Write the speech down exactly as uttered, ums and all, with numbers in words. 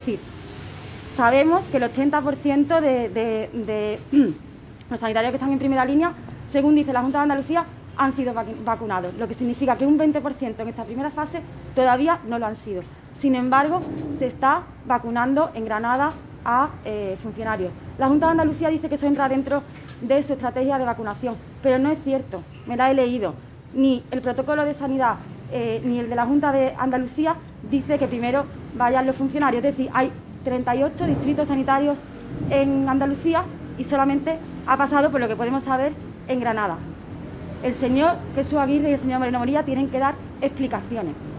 decir, sabemos que el ochenta por ciento de, de, de los sanitarios que están en primera línea, según dice la Junta de Andalucía, han sido vacunados, lo que significa que un veinte por ciento en esta primera fase todavía no lo han sido. Sin embargo, se está vacunando en Granada a eh, funcionarios. La Junta de Andalucía dice que eso entra dentro de su estrategia de vacunación, pero no es cierto, me la he leído. Ni el protocolo de sanidad eh, ni el de la Junta de Andalucía dice que primero vayan los funcionarios. Es decir, hay treinta y ocho distritos sanitarios en Andalucía y solamente ha pasado, por lo que podemos saber, en Granada. El señor Jesús Aguirre y el señor Moreno Moría tienen que dar explicaciones.